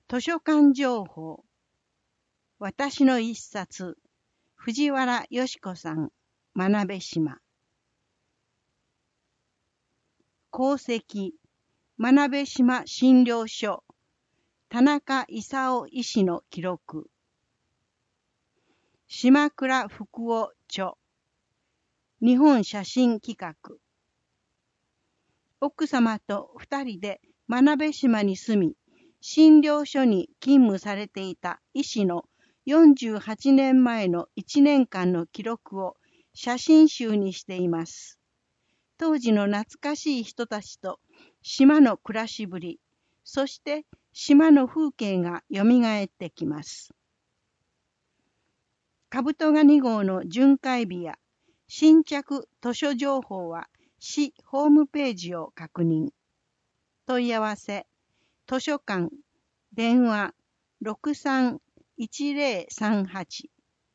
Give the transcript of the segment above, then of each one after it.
図書館情報。私の一冊。藤原よし子さん。真鍋島。功績。真鍋島診療所。田中勲医師の記録。島倉福夫著。日本写真企画。奥様と二人で真鍋島に住み、診療所に勤務されていた医師の48年前の1年間の記録を写真集にしています。当時の懐かしい人たちと島の暮らしぶり、そして島の風景がよみがえってきます。カブトガニ号の巡回日や新着図書情報は市ホームページを確認。問い合わせ図書館電話 63-1038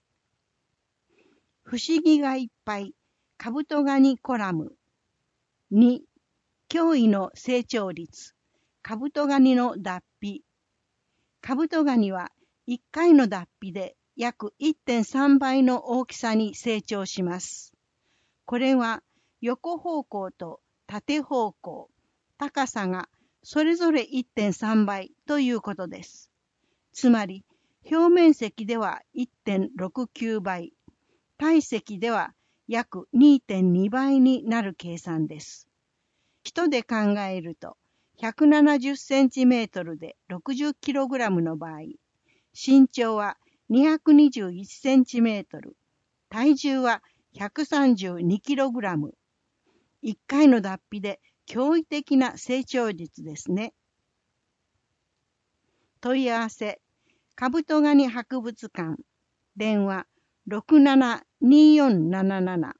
不思議がいっぱいカブトガニコラム2驚異の成長率カブトガニの脱皮カブトガニは1回の脱皮で約 1.3 倍の大きさに成長します。これは横方向と縦方向高さがそれぞれ 1.3 倍ということです。つまり、表面積では 1.69 倍、体積では約 2.2 倍になる計算です。人で考えると、170センチメートルで60キログラムの場合、身長は221センチメートル、体重は132キログラム。1回の脱皮で驚異的な成長率ですね。問い合わせ、カブトガニ博物館、電話 672477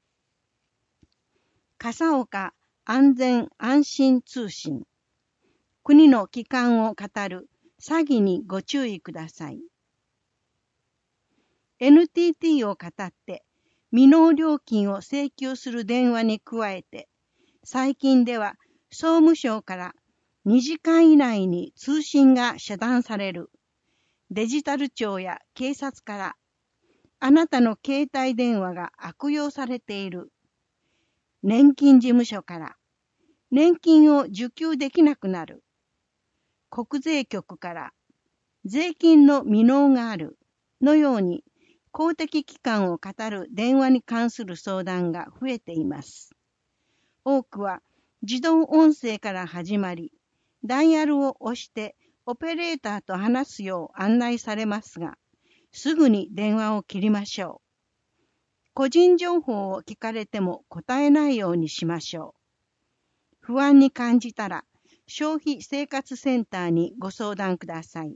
笠岡安全安心通信、国の機関を語る詐欺にご注意ください。NTT を語って未納料金を請求する電話に加えて、最近では総務省から2時間以内に通信が遮断される。デジタル庁や警察からあなたの携帯電話が悪用されている。年金事務所から年金を受給できなくなる。国税局から税金の未納があるのように公的機関を語る電話に関する相談が増えています。多くは自動音声から始まり、ダイヤルを押してオペレーターと話すよう案内されますが、すぐに電話を切りましょう。個人情報を聞かれても答えないようにしましょう。不安に感じたら、消費生活センターにご相談ください。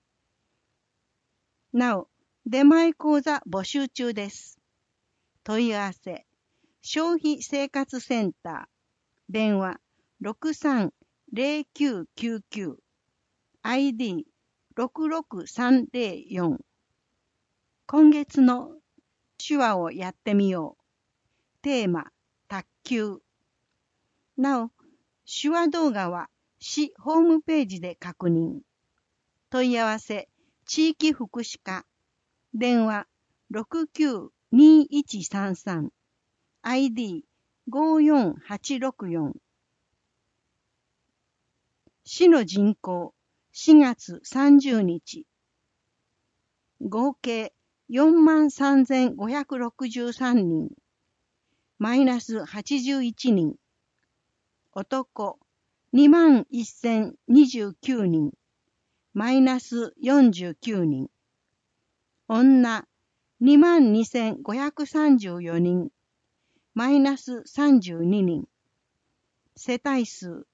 なお、出前講座募集中です。問い合わせ、消費生活センター、電話 63-0999 ID 66304 今月の手話をやってみよう。テーマ、卓球。なお、手話動画は市ホームページで確認。問い合わせ、地域福祉課。電話 69-2133 ID 54864市の人口4月30日合計 43,563 人マイナス81人男 21,029 人マイナス49人女 22,534 人マイナス32人世帯数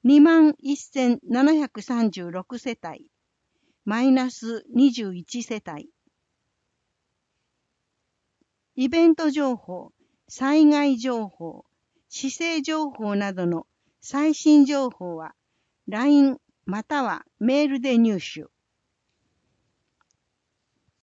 21,736 世帯マイナス21世帯イベント情報、災害情報、市政情報などの最新情報は LINE またはメールで入手